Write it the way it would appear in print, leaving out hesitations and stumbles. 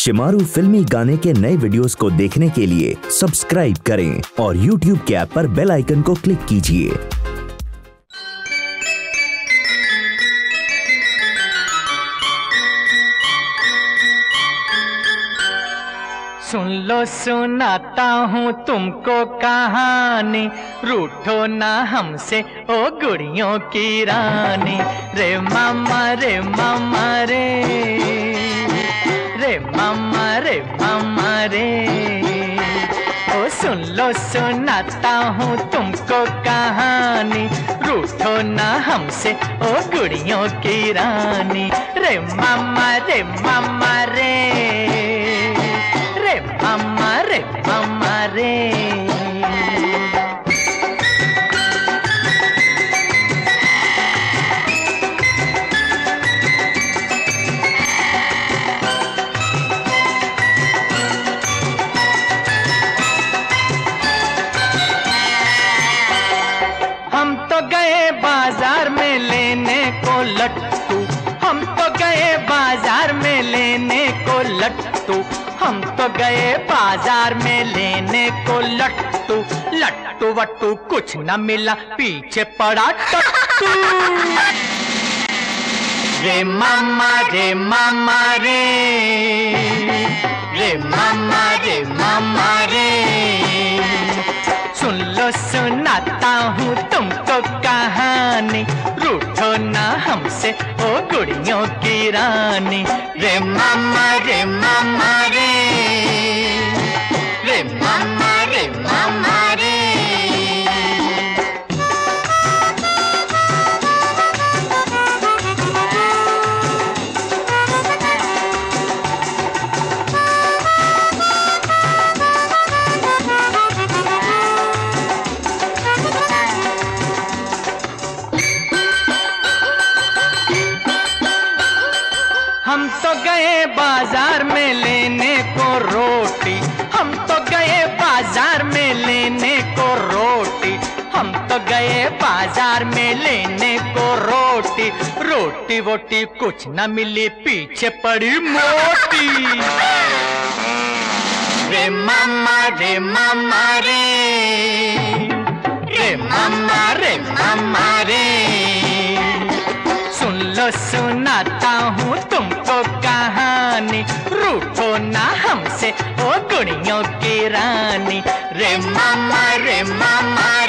शिमारू फिल्मी गाने के नए वीडियोस को देखने के लिए सब्सक्राइब करें और YouTube के ऐप पर बेल आइकन को क्लिक कीजिए। सुन लो सुनाता हूँ तुमको कहानी, रूठो ना हमसे ओ गुड़ियों की रानी। रे मामा रे मामा रे, रे मामा रे मामा रे। ओ सुन लो सुनाता हूँ तुमको कहानी, रूठो ना हमसे ओ गुड़ियों की रानी। रे मामा रे मामा रे, मामा रे मामा रे। हम तो गए बाजार में लेने को लट्टू, हम तो गए बाजार में लेने को लट्टू, हम तो गए बाजार में लेने को लट्टू। लट्टू वट्टू कुछ न मिला, पीछे पड़ा टट्टू। रे मामा रे मामा रे, रे मामा रे मामा रे। सुन लो सुनाता हूँ तुमको कहानी, रूठो ना हमसे ओ गुड़ियों की रानी। रे मामा रे मामा रे, रे मामा रे मामा रे। हम तो गए बाजार में लेने को रोटी, हम तो गए बाजार में लेने को रोटी, हम तो गए बाजार में लेने को रोटी। रोटी वोटी कुछ न मिली, पीछे पड़ी मोटी। रे मामा रे मामा रे, रे मामा रे मामा रे। सुन लो सुनाता हूँ तुमको कहानी, रूठो ना हमसे ओ गुड़ियों की रानी। रे मामा रे मामा